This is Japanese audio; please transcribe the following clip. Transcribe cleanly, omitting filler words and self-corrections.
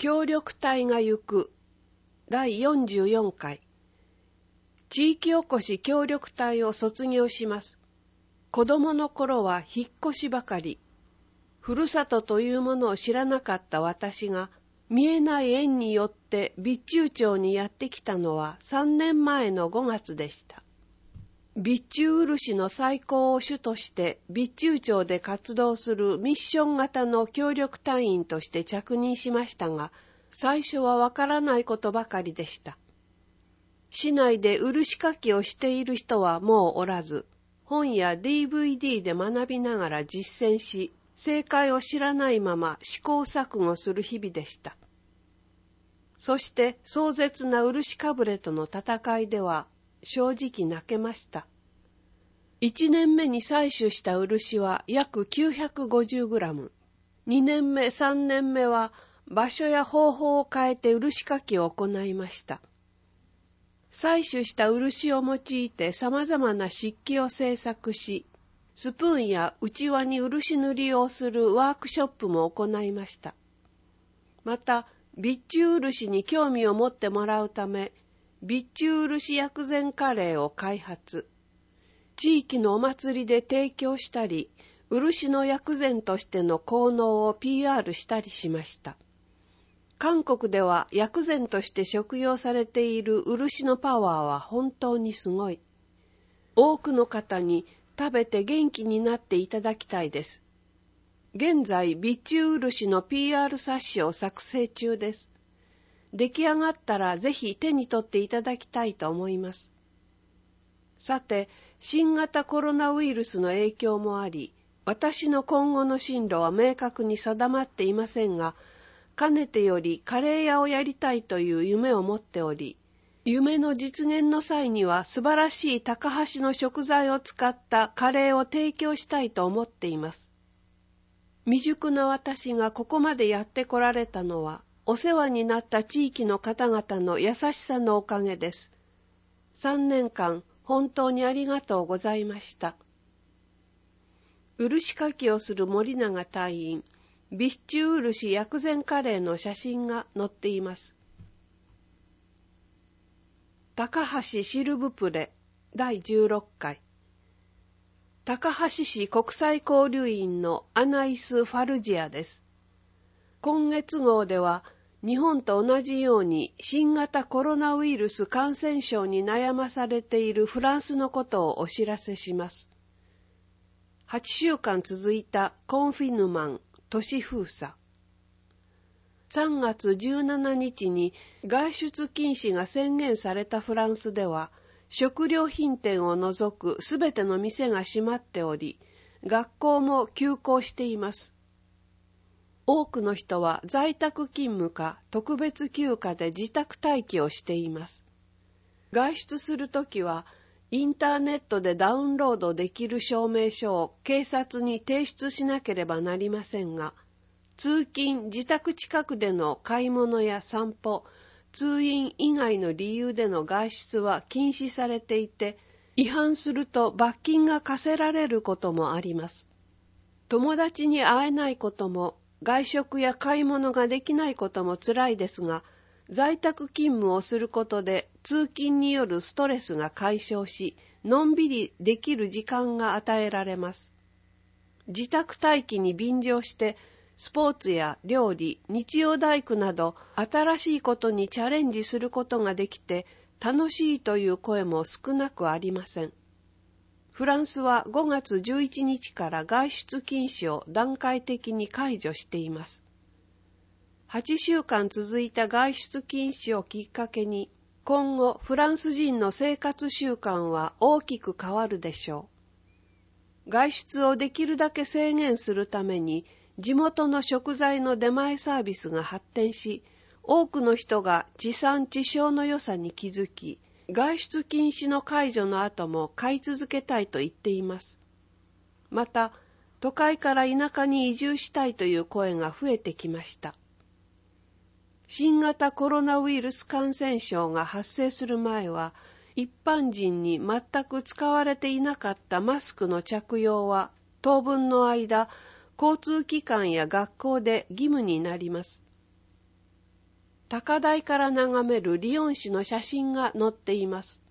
協力隊が行く第44回地域おこし協力隊を卒業します。子供の頃は引っ越しばかり。ふるさとというものを知らなかった私が見えない縁によって備中町にやってきたのは3年前の5月でした。備中漆の再興を主として備中町で活動するミッション型の協力隊員として着任しましたが、最初はわからないことばかりでした。市内で漆かきをしている人はもうおらず、本や DVD で学びながら実践し、正解を知らないまま試行錯誤する日々でした。そして壮絶な漆かぶれとの戦いでは正直泣けました。1年目に採取した漆は約950グラム。2年目、3年目は場所や方法を変えて漆かきを行いました。採取した漆を用いて様々な漆器を製作し、スプーンやうちわに漆塗りをするワークショップも行いました。また、備中漆に興味を持ってもらうため、備中漆薬膳カレーを開発。地域のお祭りで提供したり、漆の薬膳としての効能を PR したりしました。韓国では薬膳として食用されている漆のパワーは本当にすごい。多くの方に食べて元気になっていただきたいです。現在、備中漆の PR 冊子を作成中です。出来上がったらぜひ手に取っていただきたいと思います。さて、新型コロナウイルスの影響もあり、私の今後の進路は明確に定まっていませんが、かねてよりカレー屋をやりたいという夢を持っており、夢の実現の際には素晴らしい高橋の食材を使ったカレーを提供したいと思っています。未熟な私がここまでやってこられたのは、お世話になった地域の方々の優しさのおかげです。3年間、本当にありがとうございました。漆かきをする森永隊員、備中漆薬膳カレーの写真が載っています。高橋シルブプレ第16回高橋市国際交流員のアナイス・ファルジアです。今月号では日本と同じように新型コロナウイルス感染症に悩まされているフランスのことをお知らせします。8週間続いたコンフィヌマン、都市封鎖。3月17日に外出禁止が宣言されたフランスでは、食料品店を除くすべての店が閉まっており、学校も休校しています。多くの人は在宅勤務か特別休暇で自宅待機をしています。外出するときは、インターネットでダウンロードできる証明書を警察に提出しなければなりませんが、通勤・自宅近くでの買い物や散歩、通院以外の理由での外出は禁止されていて、違反すると罰金が課せられることもあります。友達に会えないことも、外食や買い物ができないことも辛いですが、在宅勤務をすることで通勤によるストレスが解消し、のんびりできる時間が与えられます。自宅待機に便乗して、スポーツや料理、日曜大工など新しいことにチャレンジすることができて楽しいという声も少なくありません。フランスは5月11日から外出禁止を段階的に解除しています。8週間続いた外出禁止をきっかけに、今後フランス人の生活習慣は大きく変わるでしょう。外出をできるだけ制限するために、地元の食材の出前サービスが発展し、多くの人が地産地消の良さに気づき、外出禁止の解除の後も買い続けたいと言っています。また、都会から田舎に移住したいという声が増えてきました。新型コロナウイルス感染症が発生する前は、一般人に全く使われていなかったマスクの着用は、当分の間、交通機関や学校で義務になります。 高台から眺めるリヨン市の写真が載っています。